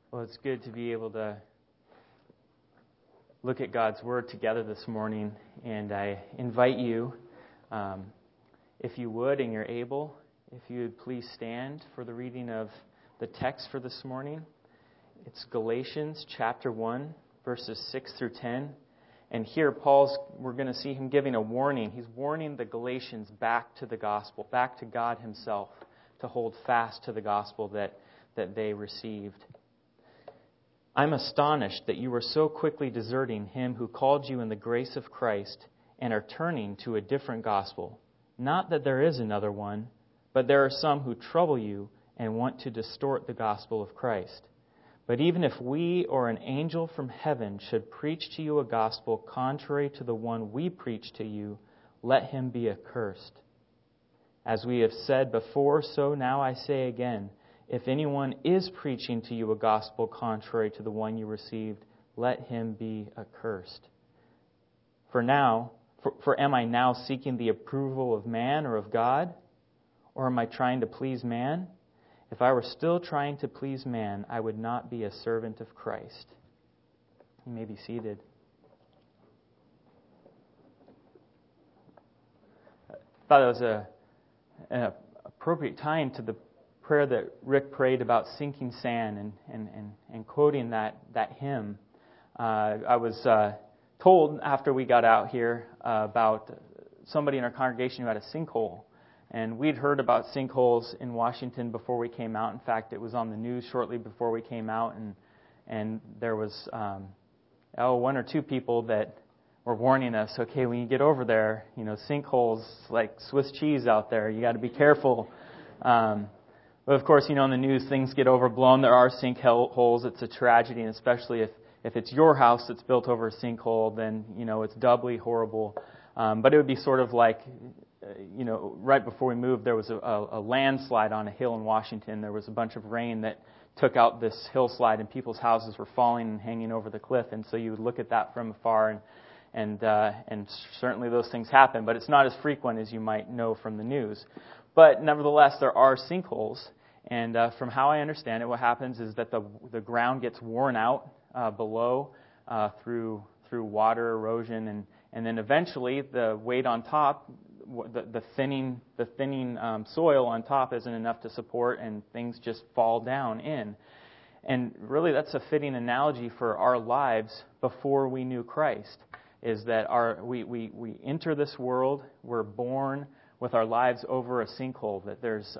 Well, it's good to be able to look at God's Word together this morning, and I invite you, if you would and you're able, if you would please stand for the reading of the text for this morning. It's Galatians chapter 1, verses 6 through 10. And here we're going to see him giving a warning. He's warning the Galatians back to the gospel, back to God himself, to hold fast to the gospel that they received. I'm astonished that you are so quickly deserting him who called you in the grace of Christ and are turning to a different gospel. Not that there is another one, but there are some who trouble you and want to distort the gospel of Christ. But even if we or an angel from heaven should preach to you a gospel contrary to the one we preach to you, let him be accursed. As we have said before, so now I say again, if anyone is preaching to you a gospel contrary to the one you received, let him be accursed. For am I now seeking the approval of man or of God? Or am I trying to please man? If I were still trying to please man, I would not be a servant of Christ. You may be seated. I thought it was an appropriate time to the prayer that Rick prayed about sinking sand and quoting that hymn. I was told after we got out here about somebody in our congregation who had a sinkhole. And we'd heard about sinkholes in Washington before we came out. In fact, it was on the news shortly before we came out. And there was one or two people that were warning us, okay, when you get over there, sinkholes like Swiss cheese out there. You got to be careful. But of course, in the news, things get overblown. There are sinkholes. It's a tragedy, and especially if it's your house that's built over a sinkhole, then, it's doubly horrible. But it would be sort of like, right before we moved, there was a landslide on a hill in Washington. There was a bunch of rain that took out this hillside, and people's houses were falling and hanging over the cliff. And so you would look at that from afar, and certainly those things happen. But it's not as frequent as you might know from the news. But nevertheless, there are sinkholes. And from how I understand it, what happens is that the ground gets worn out below through water erosion, and then eventually the weight on top, the thinning soil on top isn't enough to support, and things just fall down in. And really, that's a fitting analogy for our lives before we knew Christ. Is that we enter this world, we're born with our lives over a sinkhole. That there's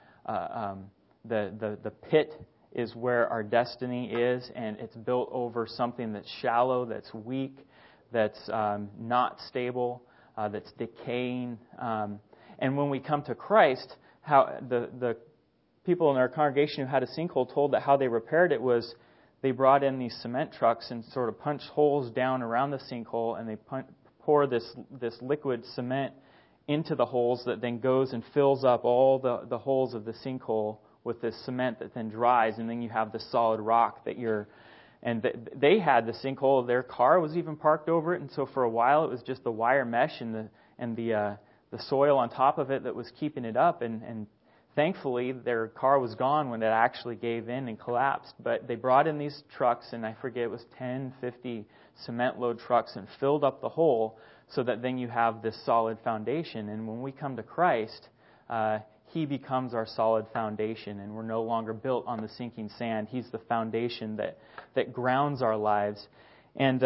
the pit is where our destiny is, and it's built over something that's shallow, that's weak, that's not stable, that's decaying. And when we come to Christ, how the people in our congregation who had a sinkhole told that how they repaired it was they brought in these cement trucks and sort of punched holes down around the sinkhole, and they pour this liquid cement into the holes that then goes and fills up all the holes of the sinkhole with this cement that then dries, and then you have the solid rock that you're... And they had the sinkhole. Their car was even parked over it, and so for a while it was just the wire mesh and the soil on top of it that was keeping it up. And thankfully, their car was gone when it actually gave in and collapsed. But they brought in these trucks, and I forget, it was 10, 50 cement load trucks, and filled up the hole so that then you have this solid foundation. And when we come to Christ, He becomes our solid foundation, and we're no longer built on the sinking sand. He's the foundation that grounds our lives. And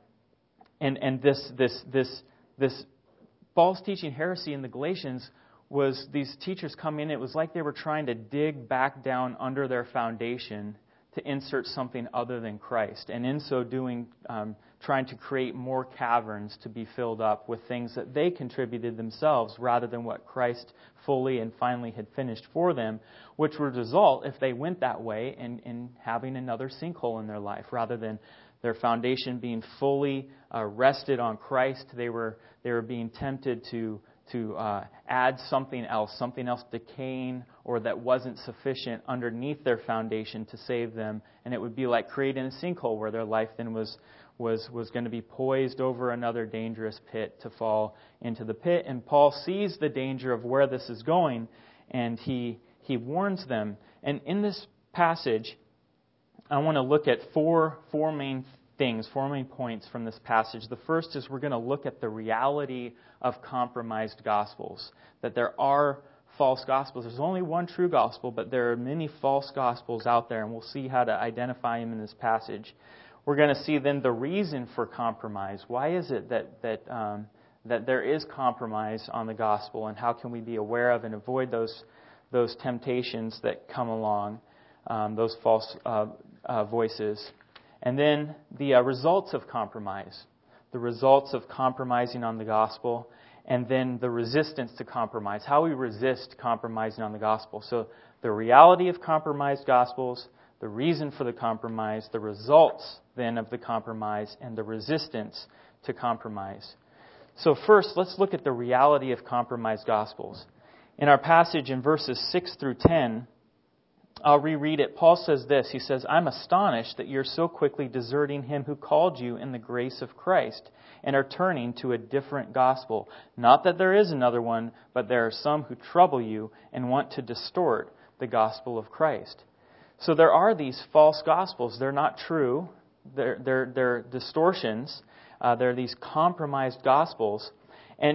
this false teaching heresy in the Galatians was these teachers come in. It was like they were trying to dig back down under their foundation to insert something other than Christ, and in so doing, trying to create more caverns to be filled up with things that they contributed themselves rather than what Christ fully and finally had finished for them, which would result, if they went that way, in having another sinkhole in their life. Rather than their foundation being fully rested on Christ, they were being tempted to add something else decaying or that wasn't sufficient underneath their foundation to save them. And it would be like creating a sinkhole where their life then was going to be poised over another dangerous pit to fall into the pit. And Paul sees the danger of where this is going, and he warns them. And in this passage, I want to look at four main things, 4 main points from this passage. The first is we're going to look at the reality of compromised gospels, that there are false gospels. There's only one true gospel, but there are many false gospels out there, and we'll see how to identify them in this passage. We're going to see then the reason for compromise. Why is it that there is compromise on the gospel, and how can we be aware of and avoid those temptations that come along, those false voices? And then the results of compromise, the results of compromising on the gospel, and then the resistance to compromise, how we resist compromising on the gospel. So the reality of compromised gospels, the reason for the compromise, the results then of the compromise, and the resistance to compromise. So first, let's look at the reality of compromised gospels. In our passage in verses 6 through 10, I'll reread it. Paul says this. He says, "I'm astonished that you're so quickly deserting him who called you in the grace of Christ and are turning to a different gospel. Not that there is another one, but there are some who trouble you and want to distort the gospel of Christ." So there are these false gospels. They're not true. They're distortions. They're these compromised gospels. And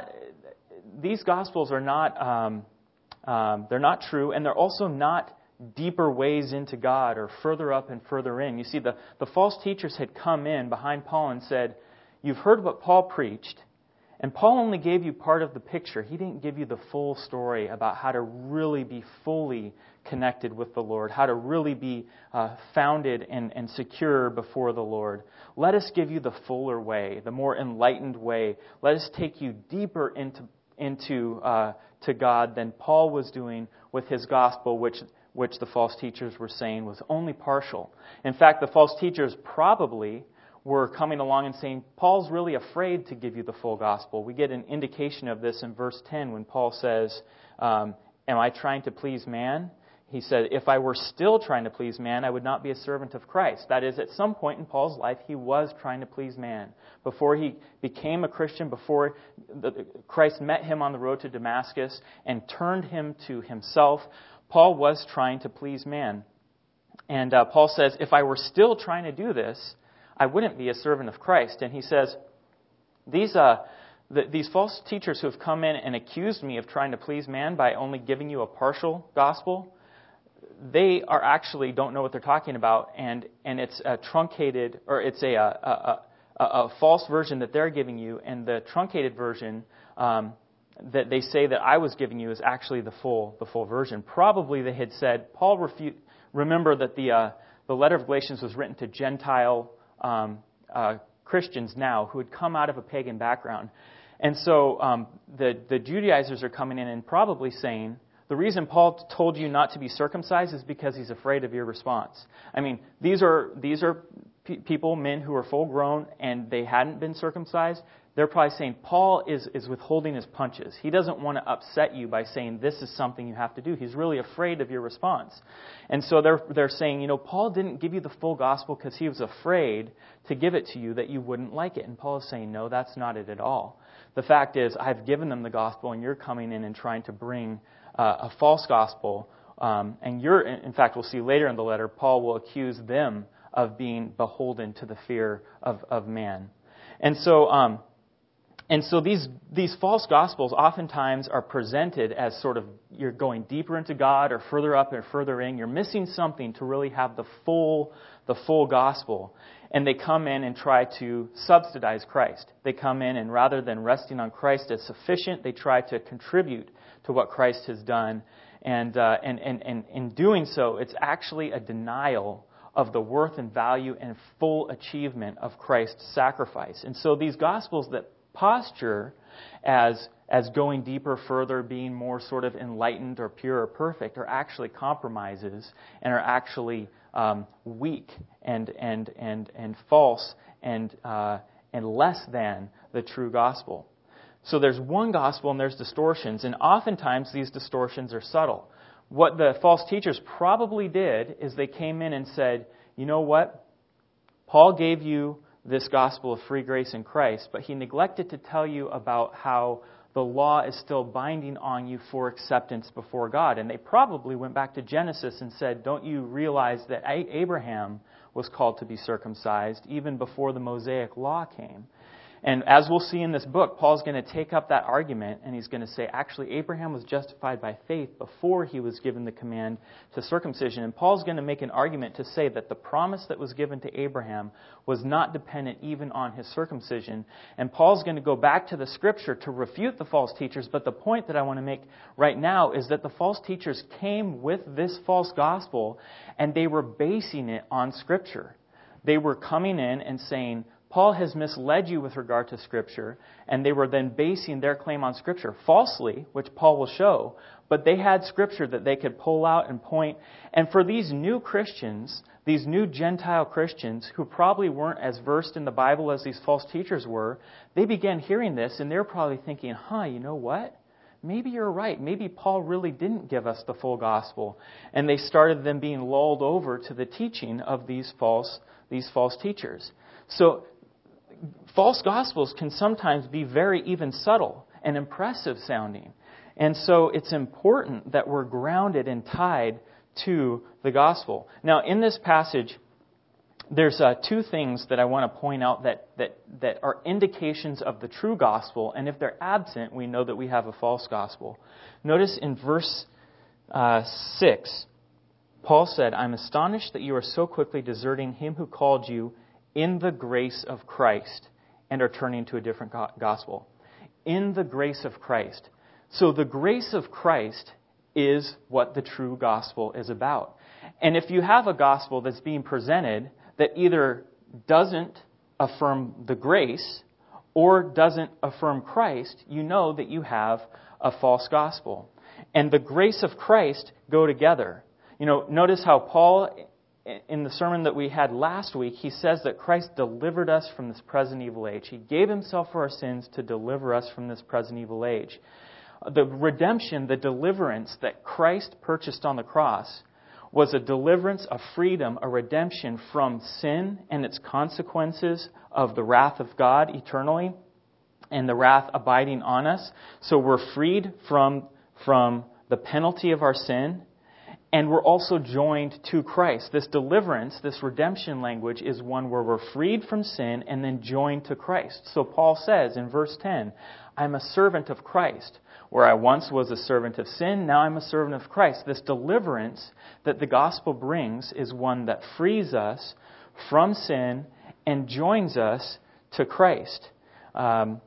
these gospels are not, they're not true, and they're also not deeper ways into God or further up and further in. You see, the false teachers had come in behind Paul and said, "You've heard what Paul preached, and Paul only gave you part of the picture. He didn't give you the full story about how to really be fully connected with the Lord, how to really be founded and secure before the Lord. Let us give you the fuller way, the more enlightened way. Let us take you deeper into to God than Paul was doing with his gospel, which the false teachers were saying was only partial." In fact, the false teachers probably were coming along and saying, Paul's really afraid to give you the full gospel. We get an indication of this in verse 10 when Paul says, "Am I trying to please man?" He said, "If I were still trying to please man, I would not be a servant of Christ." That is, at some point in Paul's life, he was trying to please man. Before he became a Christian, before Christ met him on the road to Damascus and turned him to himself, Paul was trying to please man. And Paul says, "If I were still trying to do this, I wouldn't be a servant of Christ." And he says, these false teachers who have come in and accused me of trying to please man by only giving you a partial gospel, they are actually don't know what they're talking about, and it's a truncated, or it's a false version that they're giving you, and the truncated version that they say that I was giving you is actually the full version. Probably they had said, remember that the letter of Galatians was written to Gentile Christians now who had come out of a pagan background. And so the Judaizers are coming in and probably saying, the reason Paul told you not to be circumcised is because he's afraid of your response. I mean, these are people, men who are full grown, and they hadn't been circumcised. They're probably saying, Paul is withholding his punches. He doesn't want to upset you by saying this is something you have to do. He's really afraid of your response. And so they're saying, Paul didn't give you the full gospel because he was afraid to give it to you that you wouldn't like it. And Paul is saying, no, that's not it at all. The fact is, I've given them the gospel, and you're coming in and trying to bring a false gospel. And in fact, we'll see later in the letter, Paul will accuse them of being beholden to the fear of man. And so these false gospels oftentimes are presented as sort of you're going deeper into God or further up or further in. You're missing something to really have the full gospel. And they come in and try to subsidize Christ. They come in and rather than resting on Christ as sufficient, they try to contribute to what Christ has done. And in doing so, it's actually a denial of the worth and value and full achievement of Christ's sacrifice. And so these gospels that posture as going deeper, further, being more sort of enlightened or pure or perfect are actually compromises and are actually weak and false and less than the true gospel. So there's one gospel and there's distortions, and oftentimes these distortions are subtle. What the false teachers probably did is they came in and said, you know what? Paul gave you this gospel of free grace in Christ, but he neglected to tell you about how the law is still binding on you for acceptance before God. And they probably went back to Genesis and said, don't you realize that Abraham was called to be circumcised even before the Mosaic law came? And as we'll see in this book, Paul's going to take up that argument and he's going to say, actually, Abraham was justified by faith before he was given the command to circumcision. And Paul's going to make an argument to say that the promise that was given to Abraham was not dependent even on his circumcision. And Paul's going to go back to the Scripture to refute the false teachers. But the point that I want to make right now is that the false teachers came with this false gospel and they were basing it on Scripture. They were coming in and saying, Paul has misled you with regard to Scripture, and they were then basing their claim on Scripture falsely, which Paul will show, but they had Scripture that they could pull out and point. And for these new Christians, these new Gentile Christians, who probably weren't as versed in the Bible as these false teachers were, they began hearing this, and they're probably thinking, you know what? Maybe you're right. Maybe Paul really didn't give us the full gospel. And they started then being lulled over to the teaching of these false teachers. So false gospels can sometimes be very even subtle and impressive sounding. And so it's important that we're grounded and tied to the gospel. Now, in this passage, there's two things that I want to point out that are indications of the true gospel. And if they're absent, we know that we have a false gospel. Notice in verse 6, Paul said, I'm astonished that you are so quickly deserting him who called you in the grace of Christ and are turning to a different gospel. In the grace of Christ. So the grace of Christ is what the true gospel is about. And if you have a gospel that's being presented that either doesn't affirm the grace or doesn't affirm Christ, you know that you have a false gospel. And the grace of Christ go together. Notice how Paul, in the sermon that we had last week, he says that Christ delivered us from this present evil age. He gave himself for our sins to deliver us from this present evil age. The redemption, the deliverance that Christ purchased on the cross was a deliverance, a freedom, a redemption from sin and its consequences of the wrath of God eternally and the wrath abiding on us. So we're freed from the penalty of our sin. And we're also joined to Christ. This deliverance, this redemption language is one where we're freed from sin and then joined to Christ. So Paul says in verse 10, I'm a servant of Christ. Where I once was a servant of sin, now I'm a servant of Christ. This deliverance that the gospel brings is one that frees us from sin and joins us to Christ. The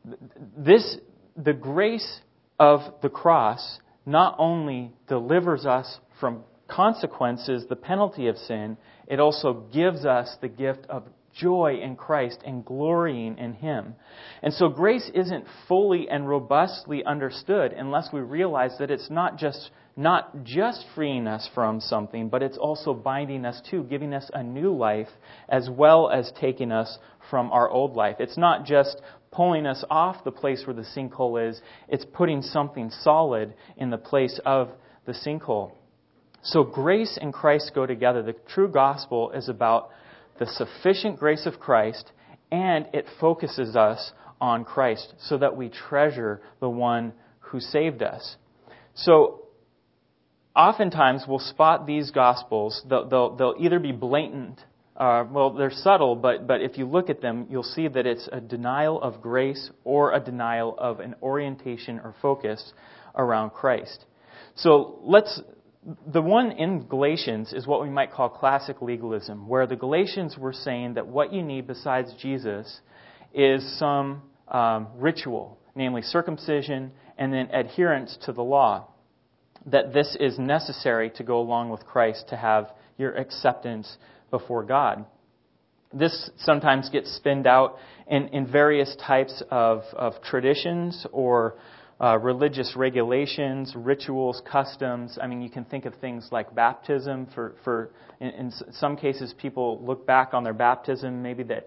grace of the cross not only delivers us from consequences, the penalty of sin, it also gives us the gift of joy in Christ and glorying in Him. And so grace isn't fully and robustly understood unless we realize that it's not just freeing us from something, but it's also binding us to, giving us a new life as well as taking us from our old life. It's not just pulling us off the place where the sinkhole is, it's putting something solid in the place of the sinkhole. So grace and Christ go together. The true gospel is about the sufficient grace of Christ, and it focuses us on Christ so that we treasure the one who saved us. So oftentimes we'll spot these gospels. They'll either be blatant, they're subtle, but if you look at them, you'll see that it's a denial of grace or a denial of an orientation or focus around Christ. So the one in Galatians is what we might call classic legalism, where the Galatians were saying that what you need besides Jesus is some ritual, namely circumcision and then adherence to the law, that this is necessary to go along with Christ to have your acceptance before God. This sometimes gets spinned out in various types of traditions or religious regulations, rituals, customs. I mean, you can think of things like baptism. In some cases, people look back on their baptism, maybe that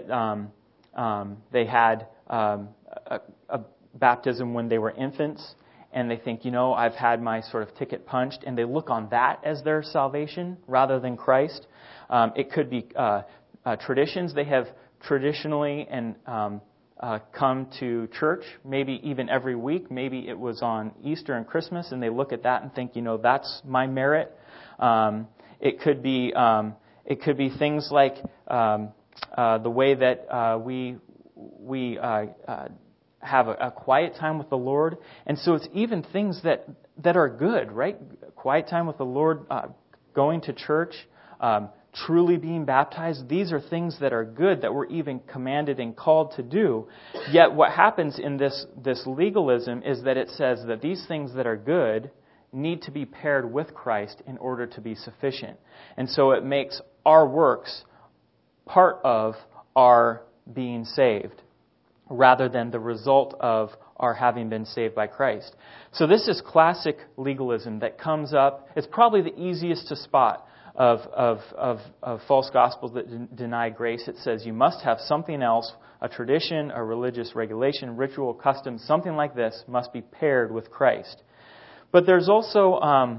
they had a baptism when they were infants, and they think, I've had my sort of ticket punched, and they look on that as their salvation rather than Christ. It could be traditions. They have traditionally and come to church, maybe even every week. Maybe it was on Easter and Christmas, and they look at that and think, that's my merit. It could be things like the way that we have a quiet time with the Lord. And so it's even things that are good, right? Quiet time with the Lord, going to church, truly being baptized. These are things that are good, that we're even commanded and called to do. Yet what happens in this legalism is that it says that these things that are good need to be paired with Christ in order to be sufficient. And so it makes our works part of our being saved, rather than the result of our having been saved by Christ. So this is classic legalism that comes up. It's probably the easiest to spot of false gospels that deny grace. It says you must have something else, a tradition, a religious regulation, ritual, custom, something like this must be paired with Christ. But there's also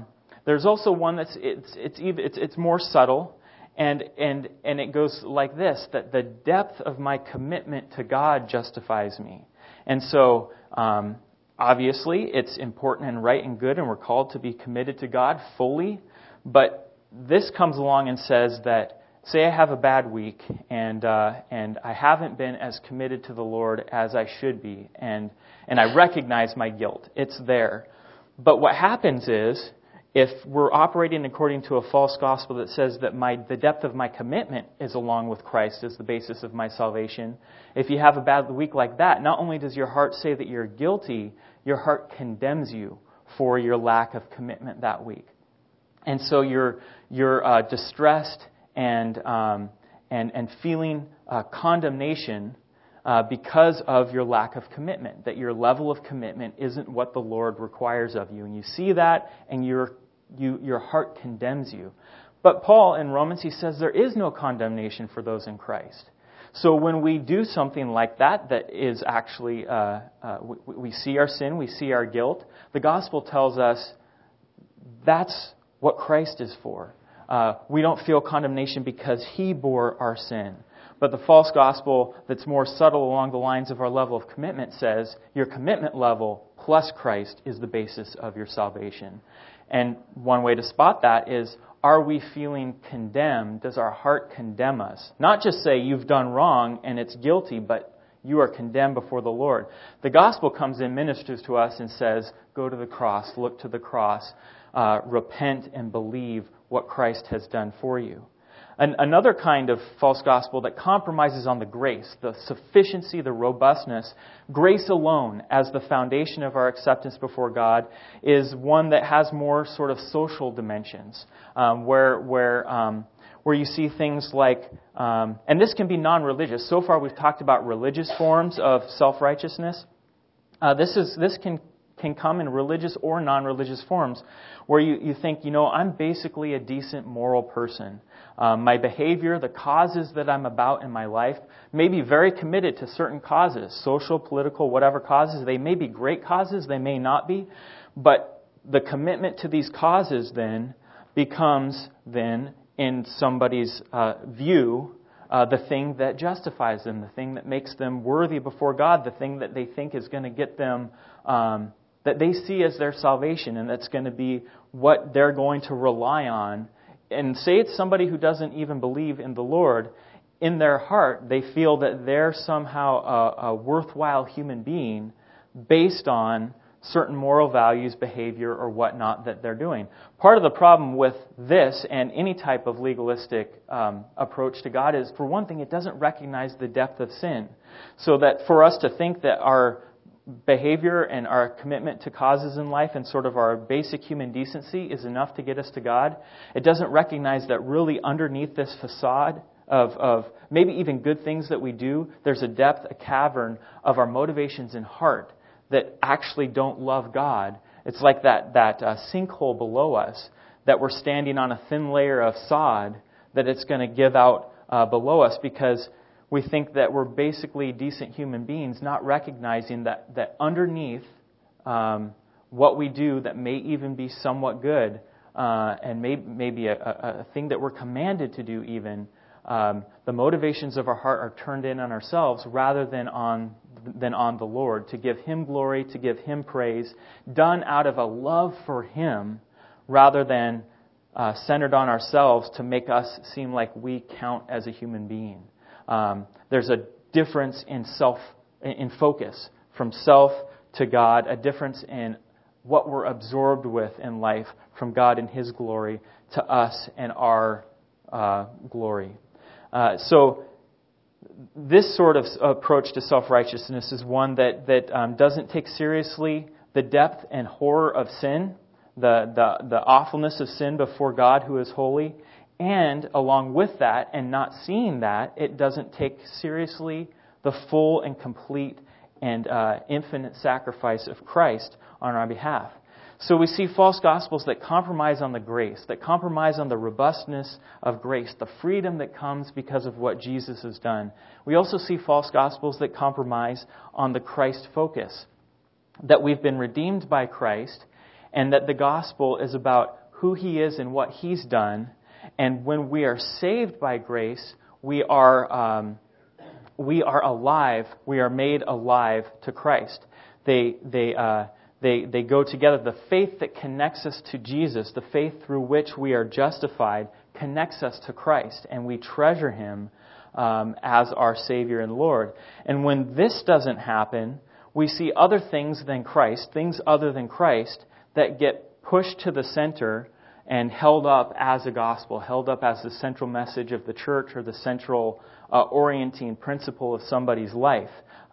one that's it's more subtle. And it goes like this, that the depth of my commitment to God justifies me. And so, obviously, it's important and right and good, and we're called to be committed to God fully. But this comes along and says that, say I have a bad week, and I haven't been as committed to the Lord as I should be, and I recognize my guilt. It's there. But what happens is, if we're operating according to a false gospel that says that the depth of my commitment is along with Christ as the basis of my salvation, if you have a bad week like that, not only does your heart say that you're guilty, your heart condemns you for your lack of commitment that week. And so you're distressed and feeling condemnation because of your lack of commitment, that your level of commitment isn't what the Lord requires of you. And you see that, and your heart condemns you. But Paul in Romans, he says there is no condemnation for those in Christ. So when we do something like that is actually, we see our sin, we see our guilt, the gospel tells us that's what Christ is for. We don't feel condemnation because He bore our sin. But the false gospel that's more subtle along the lines of our level of commitment says your commitment level plus Christ is the basis of your salvation. And one way to spot that is, are we feeling condemned? Does our heart condemn us? Not just say you've done wrong and it's guilty, but you are condemned before the Lord. The gospel comes in, ministers to us and says, go to the cross, look to the cross, repent and believe what Christ has done for you. Another kind of false gospel that compromises on the grace, the sufficiency, the robustness, grace alone as the foundation of our acceptance before God, is one that has more sort of social dimensions, where you see things like, and this can be non-religious. So far we've talked about religious forms of self-righteousness. This can come in religious or non-religious forms, where you think, I'm basically a decent moral person. My behavior, the causes that I'm about in my life, may be very committed to certain causes, social, political, whatever causes. They may be great causes, they may not be, but the commitment to these causes then becomes then, in somebody's view, the thing that justifies them, the thing that makes them worthy before God, the thing that they think is going to get them, that they see as their salvation, and that's going to be what they're going to rely on. And say it's somebody who doesn't even believe in the Lord, in their heart they feel that they're somehow a worthwhile human being based on certain moral values, behavior, or whatnot that they're doing. Part of the problem with this and any type of legalistic approach to God is, for one thing, it doesn't recognize the depth of sin. So that for us to think that our behavior and our commitment to causes in life and sort of our basic human decency is enough to get us to God, it doesn't recognize that really underneath this facade of maybe even good things that we do, there's a depth, a cavern of our motivations in heart that actually don't love God. It's like that sinkhole below us, that we're standing on a thin layer of sod that it's going to give out below us, because we think that we're basically decent human beings, not recognizing that underneath what we do that may even be somewhat good, and maybe a thing that we're commanded to do even, the motivations of our heart are turned in on ourselves rather than on than on the Lord, to give Him glory, to give Him praise, done out of a love for Him rather than centered on ourselves to make us seem like we count as a human being. There's a difference in focus from self to God, a difference in what we're absorbed with in life from God and His glory to us and our glory. So this sort of approach to self-righteousness is one that doesn't take seriously the depth and horror of sin, the awfulness of sin before God who is holy, and along with that, and not seeing that, it doesn't take seriously the full and complete and infinite sacrifice of Christ on our behalf. So we see false gospels that compromise on the grace, that compromise on the robustness of grace, the freedom that comes because of what Jesus has done. We also see false gospels that compromise on the Christ focus, that we've been redeemed by Christ, and that the gospel is about who He is and what He's done. And when we are saved by grace, we are alive. We are made alive to Christ. They go together. The faith that connects us to Jesus, the faith through which we are justified, connects us to Christ, and we treasure Him as our Savior and Lord. And when this doesn't happen, we see other things than Christ, things other than Christ, that get pushed to the center and held up as a gospel, held up as the central message of the church or the central orienting principle of somebody's life.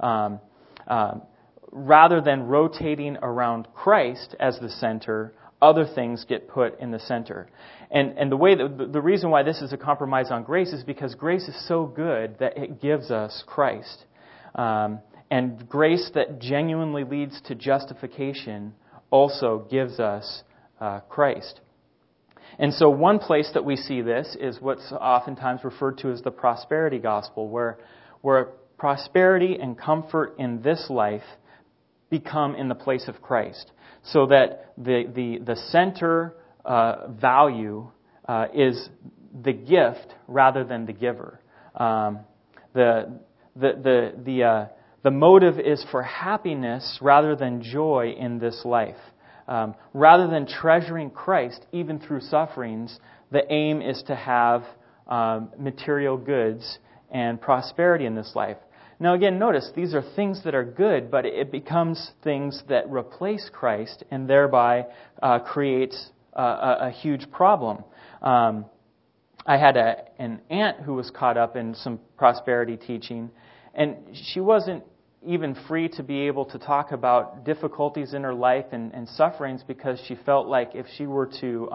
Rather than rotating around Christ as the center, other things get put in the center. And the reason why this is a compromise on grace is because grace is so good that it gives us Christ. And grace that genuinely leads to justification also gives us Christ. And so one place that we see this is what's oftentimes referred to as the prosperity gospel, where prosperity and comfort in this life become in the place of Christ, so that the center value is the gift rather than the giver. The motive is for happiness rather than joy in this life. Rather than treasuring Christ even through sufferings, the aim is to have material goods and prosperity in this life. Now again, notice these are things that are good, but it becomes things that replace Christ and thereby creates a huge problem. I had an aunt who was caught up in some prosperity teaching, and she wasn't even free to be able to talk about difficulties in her life and sufferings, because she felt like if she were to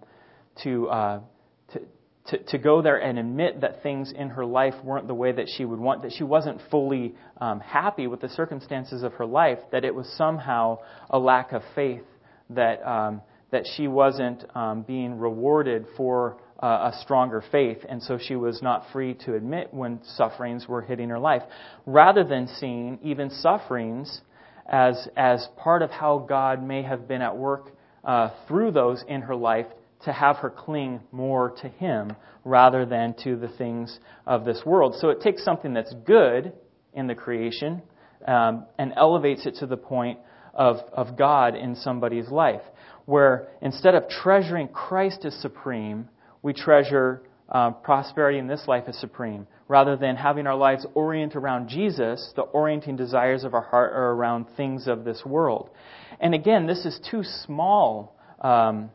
go there and admit that things in her life weren't the way that she would want, that she wasn't fully happy with the circumstances of her life, that it was somehow a lack of faith, that she wasn't being rewarded for a stronger faith, and so she was not free to admit when sufferings were hitting her life, rather than seeing even sufferings as part of how God may have been at work through those in her life to have her cling more to Him rather than to the things of this world. So it takes something that's good in the creation and elevates it to the point of God in somebody's life, where instead of treasuring Christ as supreme, we treasure prosperity in this life as supreme. Rather than having our lives orient around Jesus, the orienting desires of our heart are around things of this world. And again, this is too small of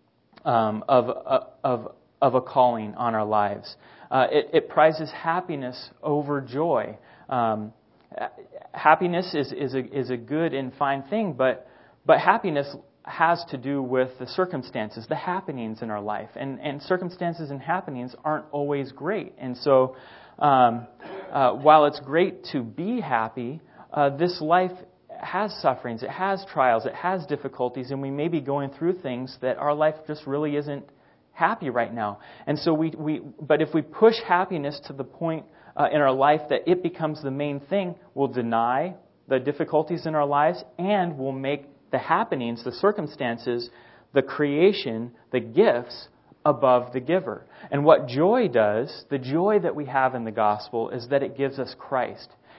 a calling on our lives. It prizes happiness over joy. Happiness is a good and fine thing, but happiness has to do with the circumstances, the happenings in our life. And circumstances and happenings aren't always great. And so while it's great to be happy, this life has sufferings, it has trials, it has difficulties, and we may be going through things that our life just really isn't happy right now. And so but if we push happiness to the point in our life that it becomes the main thing, we'll deny the difficulties in our lives, and we'll make the happenings, the circumstances, the creation, the gifts above the giver. And what joy does, the joy that we have in the gospel, is that it gives us Christ.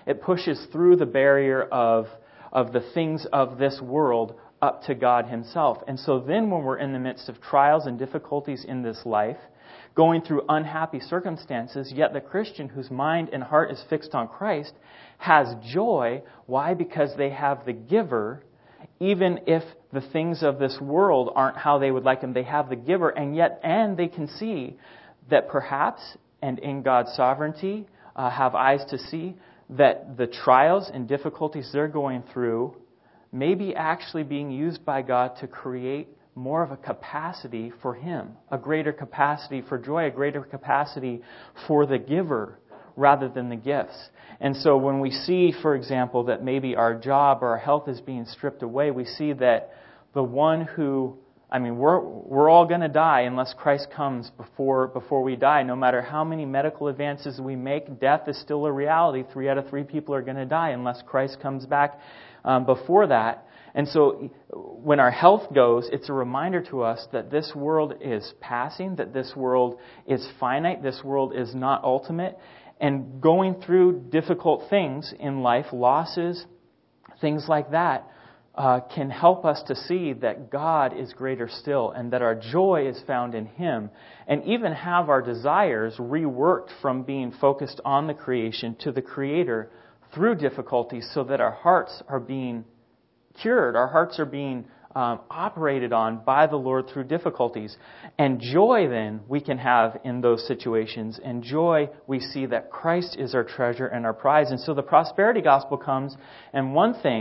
It pushes through the barrier of the things of this world up to God Himself. And so then when we're in the midst of trials and difficulties in this life, going through unhappy circumstances, yet the Christian whose mind and heart is fixed on Christ has joy. Why? Because they have the giver. Even if the things of this world aren't how they would like them, they have the giver, and they can see that perhaps, and in God's sovereignty, have eyes to see, that the trials and difficulties they're going through may be actually being used by God to create more of a capacity for Him, a greater capacity for joy, a greater capacity for the giver rather than the gifts. And so when we see, for example, that maybe our job or our health is being stripped away, we see that the one who, we're all going to die unless Christ comes before we die. No matter how many medical advances we make, death is still a reality. 3 out of 3 people are going to die unless Christ comes back before that. And so when our health goes, it's a reminder to us that this world is passing, that this world is finite, this world is not ultimate. And going through difficult things in life, losses, things like that, can help us to see that God is greater still and that our joy is found in Him, and even have our desires reworked from being focused on the creation to the Creator through difficulties, so that our hearts are being cured, our hearts are being operated on by the Lord through difficulties. And joy then we can have in those situations. And joy, we see that Christ is our treasure and our prize. And so the prosperity gospel comes, and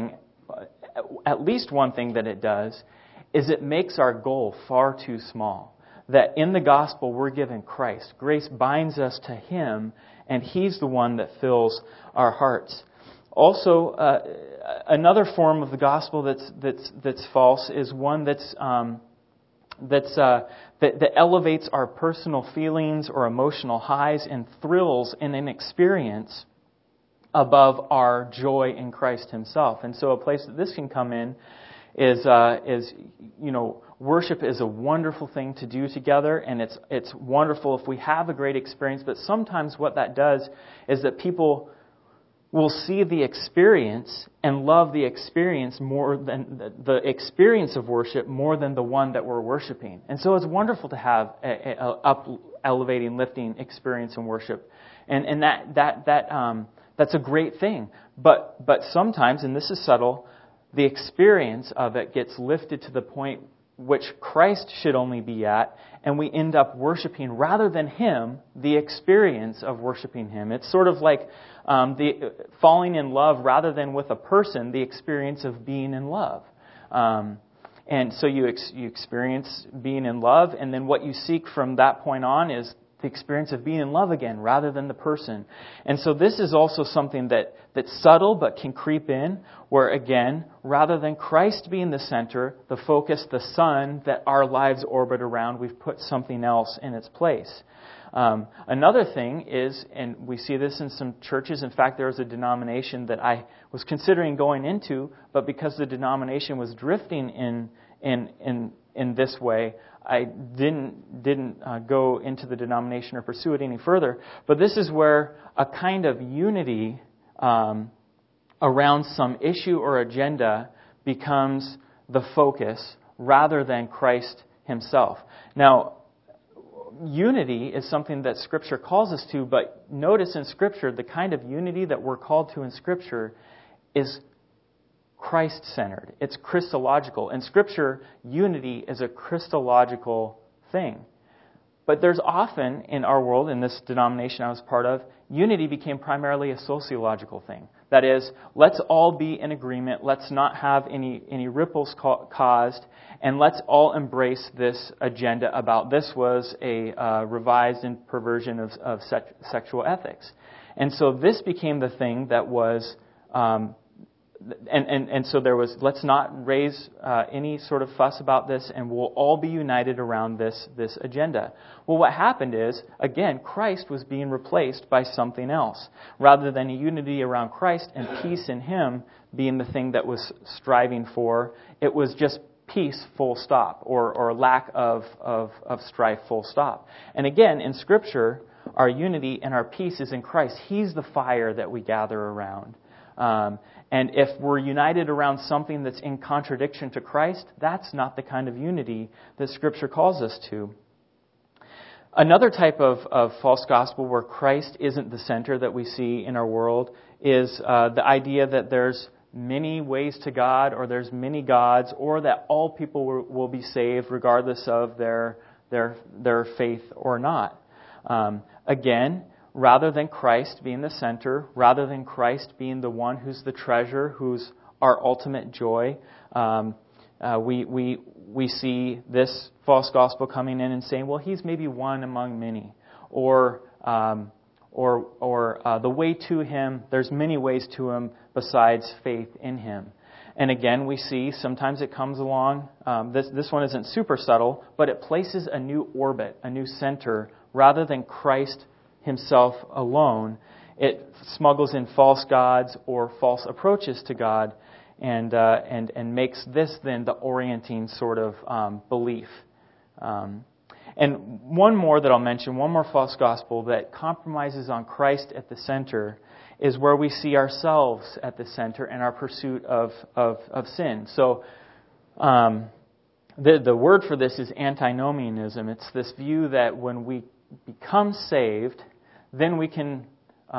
at least one thing that it does, is it makes our goal far too small. That in the gospel we're given Christ. Grace binds us to Him, and He's the one that fills our hearts. Also, another form of the gospel that's false is one that elevates our personal feelings or emotional highs and thrills in an experience above our joy in Christ Himself. And so a place that this can come in is worship is a wonderful thing to do together, and it's wonderful if we have a great experience. But sometimes what that does is that people will see the experience and love the experience more than the experience of worship more than the one that we're worshiping. And so it's wonderful to have a elevating, lifting experience in worship, and that's a great thing. But sometimes, and this is subtle, the experience of it gets lifted to the point which Christ should only be at, and we end up worshiping rather than Him, the experience of worshiping Him. It's sort of like the falling in love rather than with a person, the experience of being in love. And so you experience being in love, and then what you seek from that point on is the experience of being in love again rather than the person. And so this is also something that's subtle but can creep in, where again, rather than Christ being the center, the focus, the sun that our lives orbit around, we've put something else in its place. Another thing is, and we see this in some churches, in fact there was a denomination that I was considering going into, but because the denomination was drifting in this way, I didn't go into the denomination or pursue it any further. But this is where a kind of unity around some issue or agenda becomes the focus rather than Christ Himself. Now, unity is something that Scripture calls us to, but notice in Scripture, the kind of unity that we're called to in Scripture is Christ-centered. It's Christological. In Scripture, unity is a Christological thing. But there's often, in our world, in this denomination I was part of, unity became primarily a sociological thing. That is, let's all be in agreement, let's not have any ripples caused, and let's all embrace this agenda about this was a revised and perversion of sexual ethics. And so this became the thing that was... And so there was, let's not raise any sort of fuss about this, and we'll all be united around this agenda. Well, what happened is, again, Christ was being replaced by something else. Rather than a unity around Christ and peace in Him being the thing that was striving for, it was just peace, full stop, or lack of strife, full stop. And again, in Scripture, our unity and our peace is in Christ. He's the fire that we gather around. And if we're united around something that's in contradiction to Christ, that's not the kind of unity that Scripture calls us to. Another type of false gospel where Christ isn't the center that we see in our world is the idea that there's many ways to God, or there's many gods, or that all people will be saved regardless of their faith or not. Again, rather than Christ being the center, rather than Christ being the one who's the treasure, who's our ultimate joy, we see this false gospel coming in and saying, well, he's maybe one among many, or the way to him, there's many ways to him besides faith in him. And again, we see sometimes it comes along, this one isn't super subtle, but it places a new orbit, a new center, rather than Christ himself alone. It smuggles in false gods or false approaches to God, and makes this then the orienting sort of belief. And one more that I'll mention, one more false gospel that compromises on Christ at the center, is where we see ourselves at the center and our pursuit of sin. So the word for this is antinomianism. It's this view that when we become saved, then we can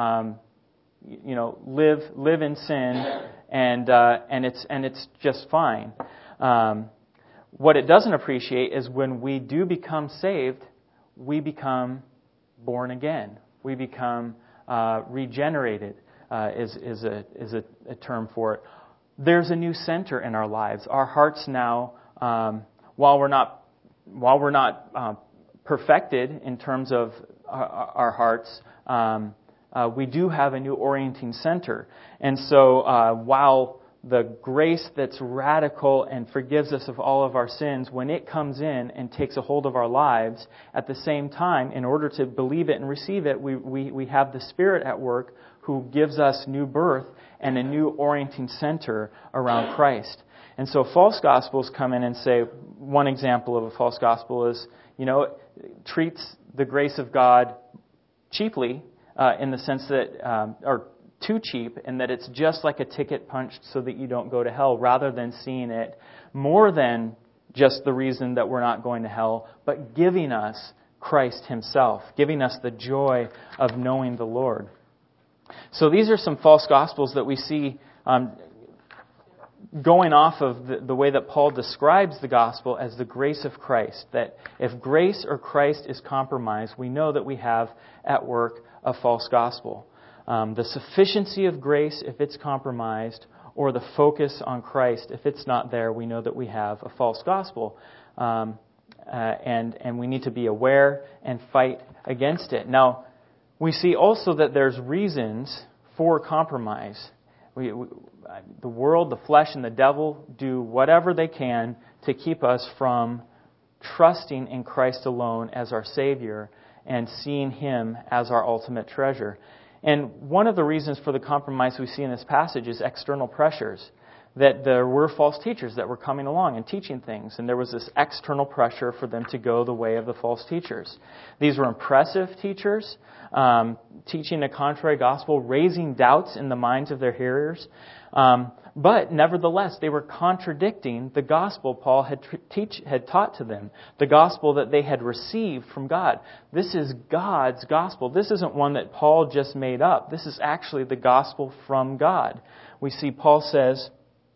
live in sin, and it's just fine. What it doesn't appreciate is when we do become saved, we become born again. We become regenerated, is a term for it. There's a new center in our lives. Our hearts now, while we're not perfected in terms of our hearts, we do have a new orienting center. And so while the grace that's radical and forgives us of all of our sins, when it comes in and takes a hold of our lives, at the same time, in order to believe it and receive it, we have the Spirit at work who gives us new birth and a new orienting center around Christ. And so false gospels come in and say, one example of a false gospel is, treats the grace of God cheaply, in the sense that, or too cheap, in that it's just like a ticket punched so that you don't go to hell, rather than seeing it more than just the reason that we're not going to hell, but giving us Christ himself, giving us the joy of knowing the Lord. So these are some false gospels that we see going off of the way that Paul describes the gospel as the grace of Christ, that if grace or Christ is compromised, we know that we have at work a false gospel. The sufficiency of grace, if it's compromised, or the focus on Christ, if it's not there, we know that we have a false gospel. And we need to be aware and fight against it. Now, we see also that there's reasons for compromise. The world, the flesh, and the devil do whatever they can to keep us from trusting in Christ alone as our Savior and seeing him as our ultimate treasure. And one of the reasons for the compromise we see in this passage is external pressures. That there were false teachers that were coming along and teaching things, and there was this external pressure for them to go the way of the false teachers. These were impressive teachers, teaching a contrary gospel, raising doubts in the minds of their hearers. But nevertheless, they were contradicting the gospel Paul had taught to them, the gospel that they had received from God. This is God's gospel. This isn't one that Paul just made up. This is actually the gospel from God. We see Paul says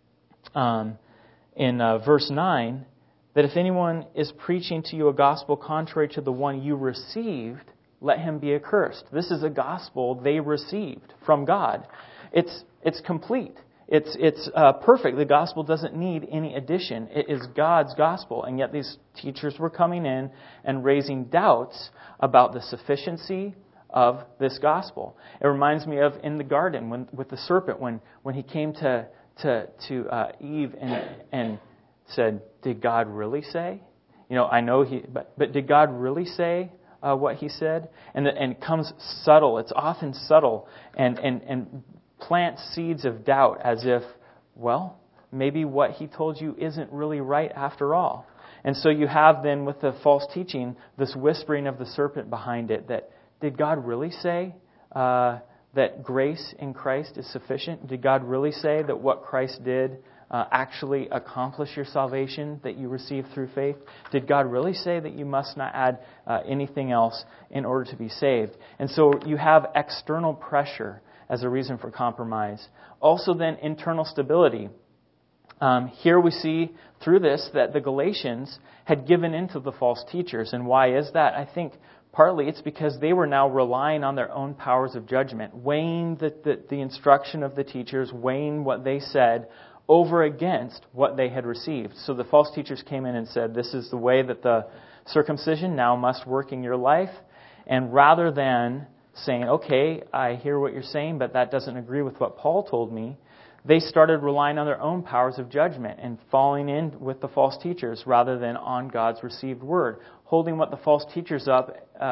in verse 9 that if anyone is preaching to you a gospel contrary to the one you received, let him be accursed. This is a gospel they received from God. It's complete. It's perfect. The gospel doesn't need any addition. It is God's gospel. And yet these teachers were coming in and raising doubts about the sufficiency of this gospel. It reminds me of in the garden with the serpent when he came to Eve and said, "Did God really say?" I know but did God really say what he said? And it comes subtle. It's often subtle and plants seeds of doubt as if, well, maybe what he told you isn't really right after all. And so you have then with the false teaching this whispering of the serpent behind it that did God really say that grace in Christ is sufficient? Did God really say that what Christ did actually accomplish your salvation that you received through faith? Did God really say that you must not add anything else in order to be saved? And so you have external pressure as a reason for compromise. Also then, internal stability. Here we see through this that the Galatians had given in to the false teachers. And why is that? I think partly it's because they were now relying on their own powers of judgment, weighing the instruction of the teachers, weighing what they said over against what they had received. So the false teachers came in and said, this is the way that the circumcision now must work in your life. And rather than saying, okay, I hear what you're saying, but that doesn't agree with what Paul told me, they started relying on their own powers of judgment and falling in with the false teachers rather than on God's received word, holding what the false teachers said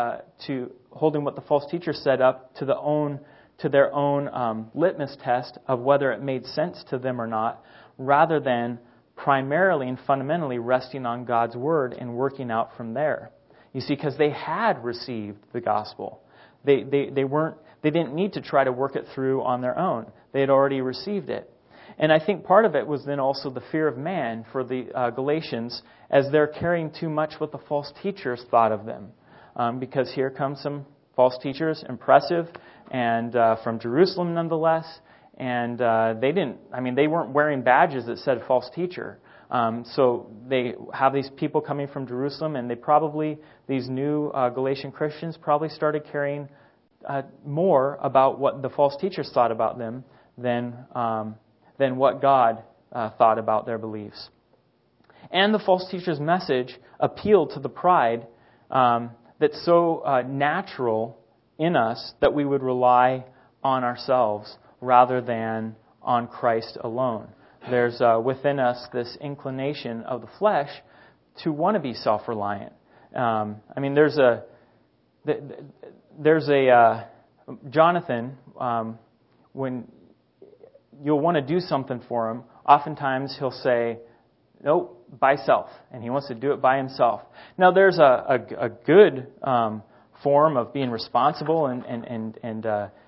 up to their own litmus test of whether it made sense to them or not, rather than primarily and fundamentally resting on God's word and working out from there. You see, because they had received the gospel. They didn't need to try to work it through on their own. They had already received it. And I think part of it was then also the fear of man for the Galatians as they're caring too much what the false teachers thought of them. Because here come some false teachers, impressive, and from Jerusalem nonetheless. And they weren't wearing badges that said false teacher. So they have these people coming from Jerusalem, and these new Galatian Christians probably started caring more about what the false teachers thought about them than what God thought about their beliefs. And the false teacher's message appealed to the pride that's so natural in us that we would rely on ourselves rather than on Christ alone. There's within us this inclination of the flesh to want to be self-reliant. There's a Jonathan, when you'll want to do something for him, oftentimes he'll say, nope, by self. And he wants to do it by himself. Now there's a good form of being responsible and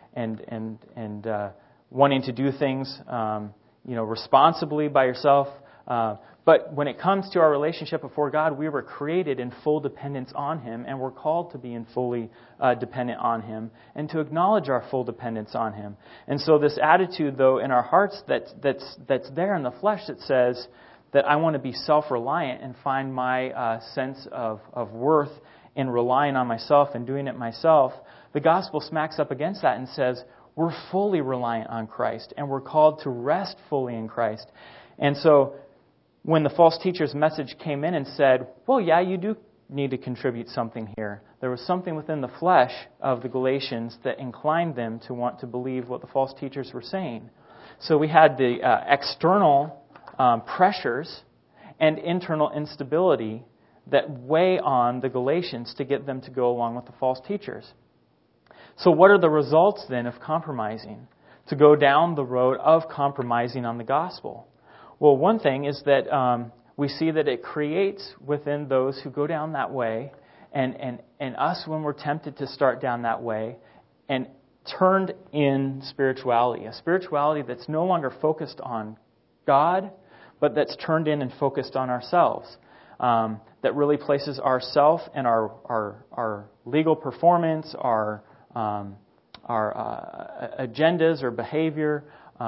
wanting to do things responsibly by yourself. But when it comes to our relationship before God, we were created in full dependence on Him, and we're called to be in fully dependent on Him, and to acknowledge our full dependence on Him. And so this attitude, though, in our hearts that's there in the flesh that says that I want to be self-reliant and find my sense of worth in relying on myself and doing it myself, the gospel smacks up against that and says, we're fully reliant on Christ, and we're called to rest fully in Christ. And so when the false teacher's message came in and said, well, yeah, you do need to contribute something here, there was something within the flesh of the Galatians that inclined them to want to believe what the false teachers were saying. So we had the external pressures and internal instability that weigh on the Galatians to get them to go along with the false teachers. So what are the results then of compromising? To go down the road of compromising on the gospel? Well, one thing is that we see that it creates within those who go down that way, and us when we're tempted to start down that way, and turned in spirituality. A spirituality that's no longer focused on God, but that's turned in and focused on ourselves. That really places ourself and our legal performance, our agendas or behavior,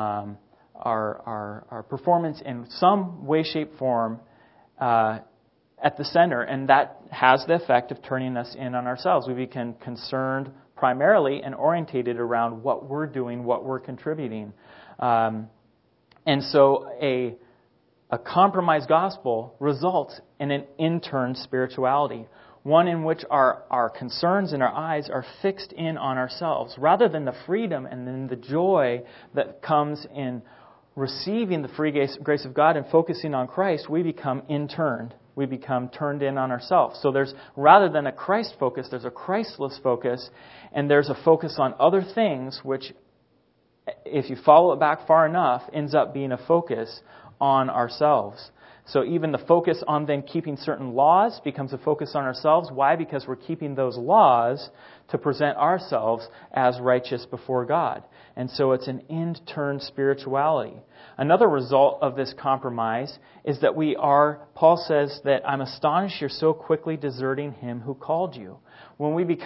our performance in some way, shape, form at the center, and that has the effect of turning us in on ourselves. We become concerned primarily and orientated around what we're doing, what we're contributing. And so a compromised gospel results in an interned spirituality, one in which our concerns and our eyes are fixed in on ourselves. Rather than the freedom and then the joy that comes in receiving the free grace of God and focusing on Christ, we become interned. We become turned in on ourselves. So there's, rather than a Christ focus, there's a Christless focus, and there's a focus on other things, which, if you follow it back far enough, ends up being a focus on ourselves. So even the focus on then keeping certain laws becomes a focus on ourselves. Why? Because we're keeping those laws to present ourselves as righteous before God. And so it's an in-turn spirituality. Another result of this compromise is that Paul says that I'm astonished you're so quickly deserting him who called you. When we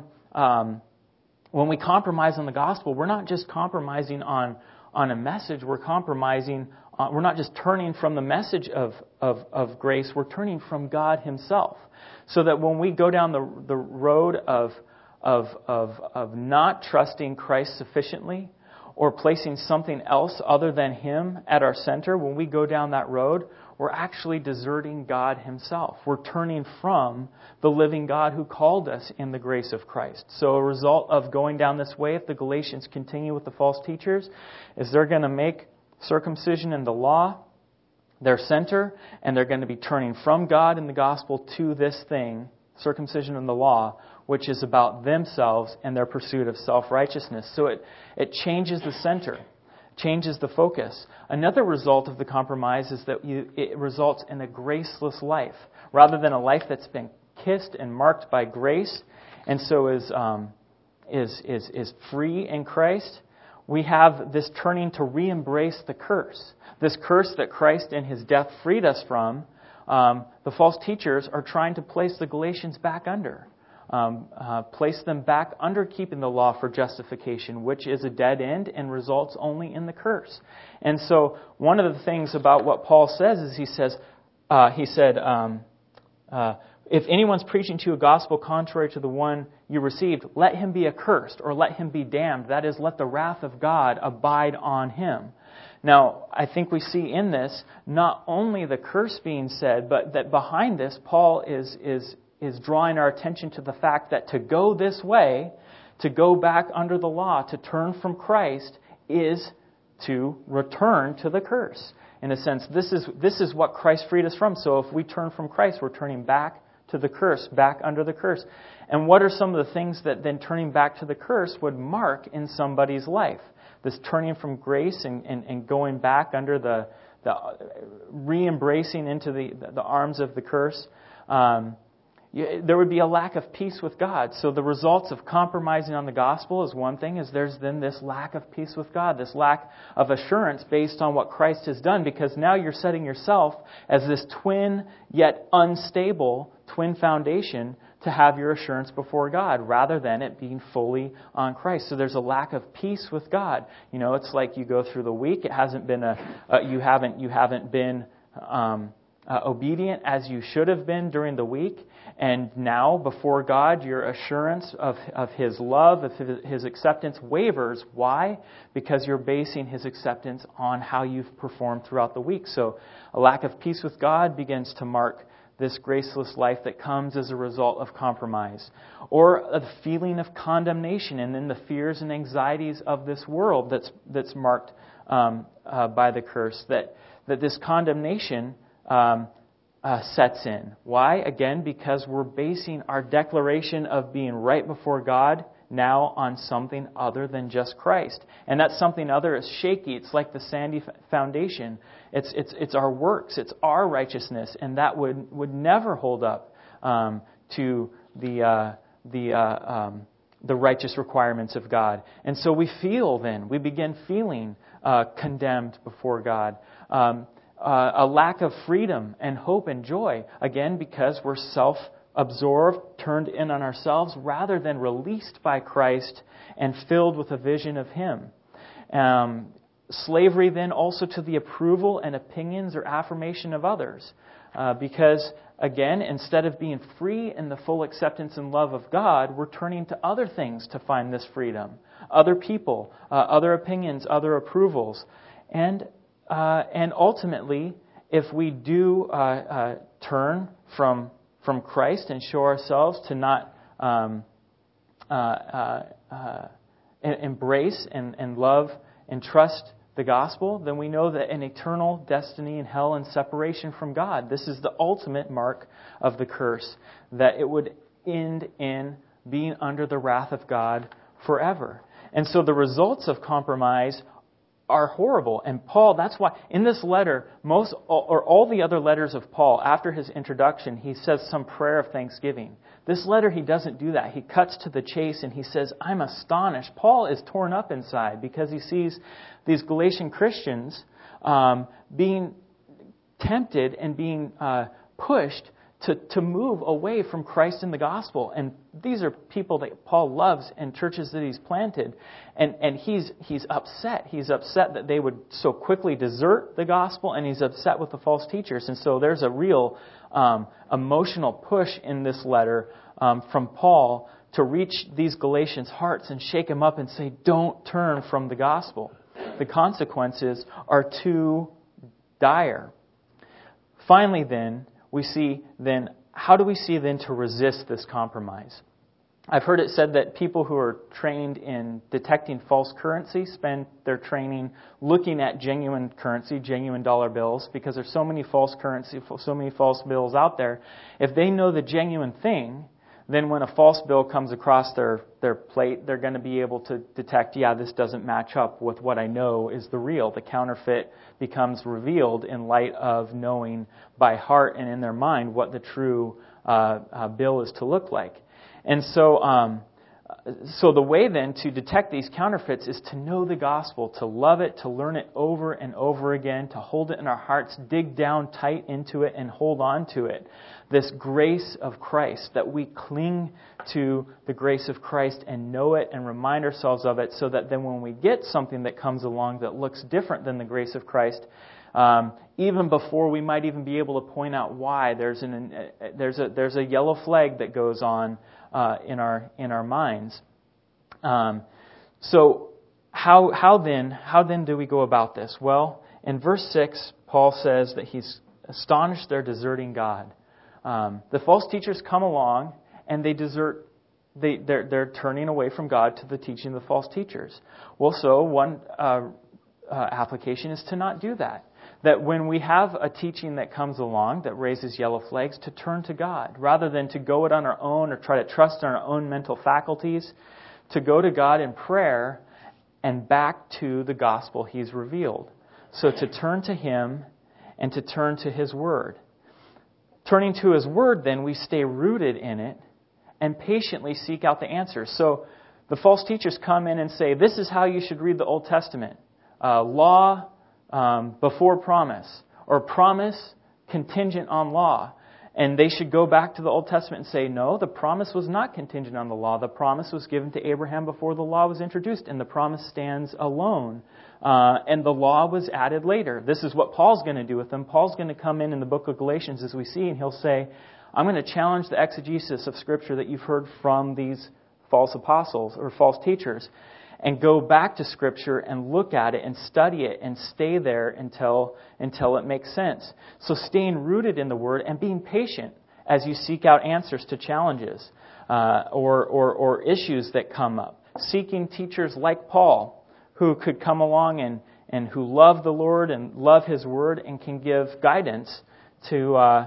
compromise on the gospel, we're not just compromising on a message, we're compromising. We're not just turning from the message of grace, we're turning from God Himself. So that when we go down the road of not trusting Christ sufficiently, or placing something else other than Him at our center, when we go down that road, we're actually deserting God Himself. We're turning from the living God who called us in the grace of Christ. So a result of going down this way, if the Galatians continue with the false teachers, is they're going to make circumcision and the law their center, and they're going to be turning from God and the gospel to this thing, circumcision and the law, which is about themselves and their pursuit of self-righteousness. So it changes the center, changes the focus. Another result of the compromise is that it results in a graceless life. Rather than a life that's been kissed and marked by grace, and so is free in Christ, we have this turning to re-embrace the curse. This curse that Christ in His death freed us from, the false teachers are trying to place the Galatians back under. Place them back under keeping the law for justification, which is a dead end and results only in the curse. And so one of the things about what Paul says is he said, if anyone's preaching to you a gospel contrary to the one you received, let him be accursed or let him be damned. That is, let the wrath of God abide on him. Now, I think we see in this not only the curse being said, but that behind this, Paul is drawing our attention to the fact that to go this way, to go back under the law, to turn from Christ, is to return to the curse. In a sense, this is what Christ freed us from. So if we turn from Christ, we're turning back to the curse, back under the curse. And what are some of the things that then turning back to the curse would mark in somebody's life? This turning from grace and going back under the re-embracing into the arms of the curse. There would be a lack of peace with God. So the results of compromising on the gospel is one thing, is there's then this lack of peace with God, this lack of assurance based on what Christ has done, because now you're setting yourself as this twin yet unstable twin foundation to have your assurance before God, rather than it being fully on Christ. So there's a lack of peace with God. You know, it's like you go through the week, it hasn't been you haven't been obedient as you should have been during the week, and now before God your assurance of His love, of His acceptance wavers. Why? Because you're basing His acceptance on how you've performed throughout the week. So a lack of peace with God begins to mark this graceless life that comes as a result of compromise. Or a feeling of condemnation and then the fears and anxieties of this world that's marked by the curse. That this condemnation sets in. Why? Again, because we're basing our declaration of being right before God now on something other than just Christ. And that something other is shaky. It's like the sandy foundation. It's our works. It's our righteousness. And that would never hold up to the righteous requirements of God. And so we begin feeling condemned before God. A lack of freedom and hope and joy, again, because we're self-absorbed, turned in on ourselves, rather than released by Christ and filled with a vision of Him. Slavery then also to the approval and opinions or affirmation of others. Because, again, instead of being free in the full acceptance and love of God, we're turning to other things to find this freedom. Other people, other opinions, other approvals. And ultimately, if we do turn from Christ and show ourselves to not embrace and love and trust the gospel, then we know that an eternal destiny in hell and separation from God. This is the ultimate mark of the curse, that it would end in being under the wrath of God forever. And so the results of compromise are horrible. And Paul, that's why in this letter, all the other letters of Paul, after his introduction, he says some prayer of thanksgiving. This letter, he doesn't do that. He cuts to the chase and he says, I'm astonished. Paul is torn up inside because he sees these Galatian Christians being tempted and being pushed to move away from Christ and the gospel. And these are people that Paul loves and churches that he's planted. And he's upset. He's upset that they would so quickly desert the gospel, and he's upset with the false teachers. And so there's a real emotional push in this letter from Paul to reach these Galatians' hearts and shake them up and say, don't turn from the gospel. The consequences are too dire. Finally, then, we see then, how do we see then to resist this compromise? I've heard it said that people who are trained in detecting false currency spend their training looking at genuine currency, genuine dollar bills, because there's so many false currency, so many false bills out there. If they know the genuine thing, then when a false bill comes across their plate, they're going to be able to detect, this doesn't match up with what I know is the real. The counterfeit becomes revealed in light of knowing by heart and in their mind what the true bill is to look like. And so the way then to detect these counterfeits is to know the gospel, to love it, to learn it over and over again, to hold it in our hearts, dig down tight into it and hold on to it. This grace of Christ, that we cling to the grace of Christ and know it and remind ourselves of it, so that then when we get something that comes along that looks different than the grace of Christ, even before we might even be able to point out why, there's a yellow flag that goes on in our minds. So how then do we go about this? Well, in verse 6, Paul says that he's astonished they're deserting God. The false teachers come along and they desert. They're turning away from God to the teaching of the false teachers. Well, so one application is to not do that. That when we have a teaching that comes along that raises yellow flags, to turn to God. Rather than to go it on our own or try to trust in our own mental faculties, to go to God in prayer and back to the gospel He's revealed. So to turn to Him and to turn to His Word. Turning to His Word, then, we stay rooted in it and patiently seek out the answers. So the false teachers come in and say, this is how you should read the Old Testament. Law before promise, or promise contingent on law. And they should go back to the Old Testament and say, no, the promise was not contingent on the law. The promise was given to Abraham before the law was introduced, and the promise stands alone. And the law was added later. This is what Paul's going to do with them. Paul's going to come in the book of Galatians, as we see, and he'll say, I'm going to challenge the exegesis of Scripture that you've heard from these false apostles or false teachers, and go back to Scripture and look at it and study it and stay there until it makes sense. So staying rooted in the Word and being patient as you seek out answers to challenges or issues that come up. Seeking teachers like Paul, who could come along and who love the Lord and love His Word and can give guidance to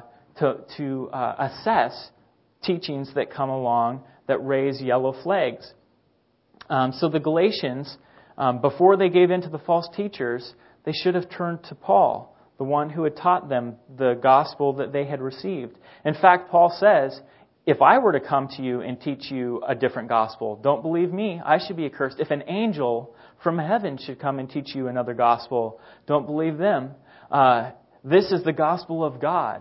assess teachings that come along that raise yellow flags. So the Galatians, before they gave in to the false teachers, they should have turned to Paul, the one who had taught them the gospel that they had received. In fact, Paul says, if I were to come to you and teach you a different gospel, don't believe me, I should be accursed. If an angel from heaven should come and teach you another gospel, don't believe them. This is the gospel of God.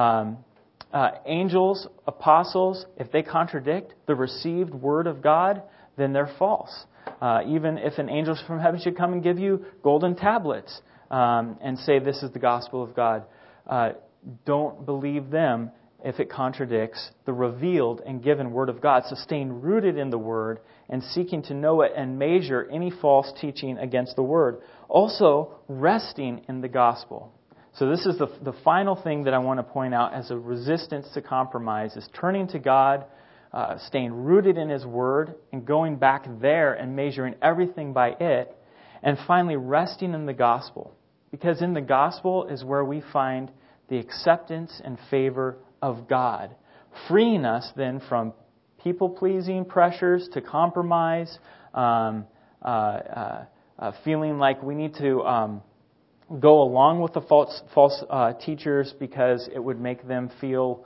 Angels, apostles, if they contradict the received word of God, then they're false. Even if an angel from heaven should come and give you golden tablets and say this is the gospel of God, don't believe them if it contradicts the revealed and given Word of God. So staying rooted in the Word and seeking to know it and measure any false teaching against the Word. Also, resting in the gospel. So this is the final thing that I want to point out as a resistance to compromise, is turning to God, staying rooted in His Word, and going back there and measuring everything by it. And finally, resting in the gospel. Because in the gospel is where we find the acceptance and favor of God, freeing us then from people-pleasing pressures to compromise, feeling like we need to go along with the false teachers because it would make them feel,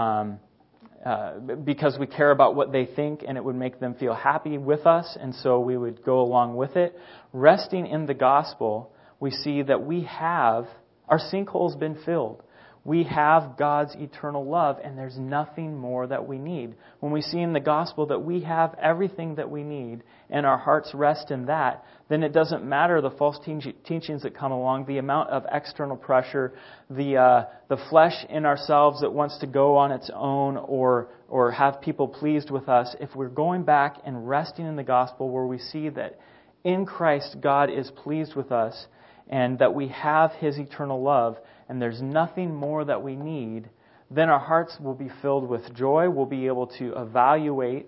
because we care about what they think and it would make them feel happy with us, and so we would go along with it. Resting in the gospel, we see that our sinkhole's been filled. We have God's eternal love, and there's nothing more that we need. When we see in the gospel that we have everything that we need, and our hearts rest in that, then it doesn't matter the false teachings that come along, the amount of external pressure, the flesh in ourselves that wants to go on its own or have people pleased with us. If we're going back and resting in the gospel where we see that in Christ God is pleased with us and that we have His eternal love, and there's nothing more that we need, then our hearts will be filled with joy. We'll be able to evaluate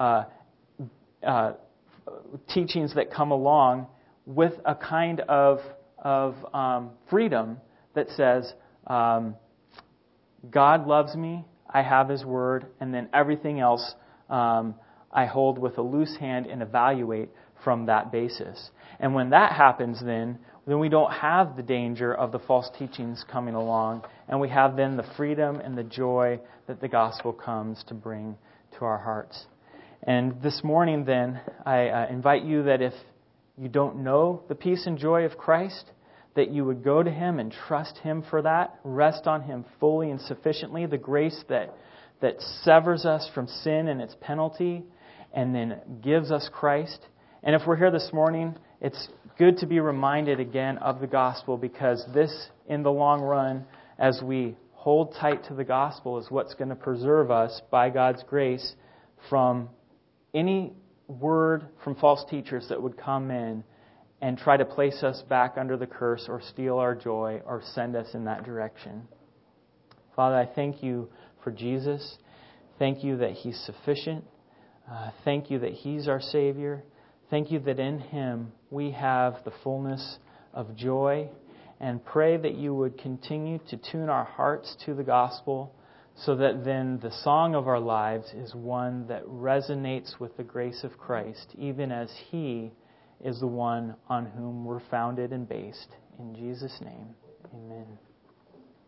teachings that come along with a kind of freedom that says, God loves me, I have His Word, and then everything else I hold with a loose hand and evaluate from that basis. And when that happens, then we don't have the danger of the false teachings coming along, and we have then the freedom and the joy that the gospel comes to bring to our hearts. And this morning then, I invite you that if you don't know the peace and joy of Christ, that you would go to Him and trust Him for that, rest on Him fully and sufficiently, the grace that severs us from sin and its penalty, and then gives us Christ. And if we're here this morning, it's good to be reminded again of the gospel, because this, in the long run, as we hold tight to the gospel, is what's going to preserve us by God's grace from any word from false teachers that would come in and try to place us back under the curse or steal our joy or send us in that direction. Father, I thank You for Jesus. Thank You that He's sufficient. Thank You that He's our Savior. Thank You that in Him we have the fullness of joy, and pray that You would continue to tune our hearts to the gospel so that then the song of our lives is one that resonates with the grace of Christ, even as He is the one on whom we're founded and based. In Jesus' name, amen.